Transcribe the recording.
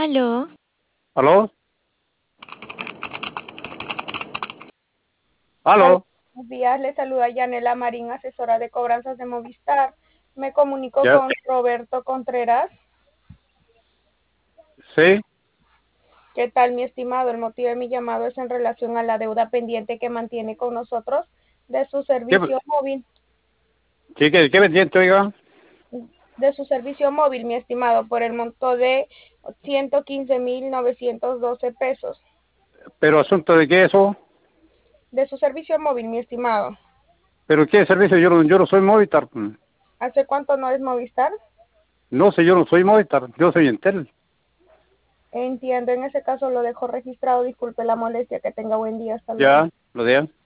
Aló, ¿Aló? Hola, ¿Aló? buenos días. Le saluda Yanela Marín, asesora de cobranzas de Movistar. Me comunico ¿Ya? con Roberto Contreras. ¿Sí? ¿Qué tal, mi estimado? El motivo de mi llamado es en relación a la deuda pendiente que mantiene con nosotros de su ¿Qué, servicio móvil. sí, qué pendiente, oiga? De su servicio móvil, mi estimado, por el monto de 115.912 pesos. ¿Pero asunto de qué eso? De su servicio móvil, mi estimado. ¿Pero qué servicio? Yo no soy Movistar. ¿Hace cuánto no es Movistar? No sé, yo no soy Movistar, yo soy Entel. Entiendo, en ese caso lo dejo registrado. Disculpe la molestia, que tenga buen día. Hasta luego. Ya, lo de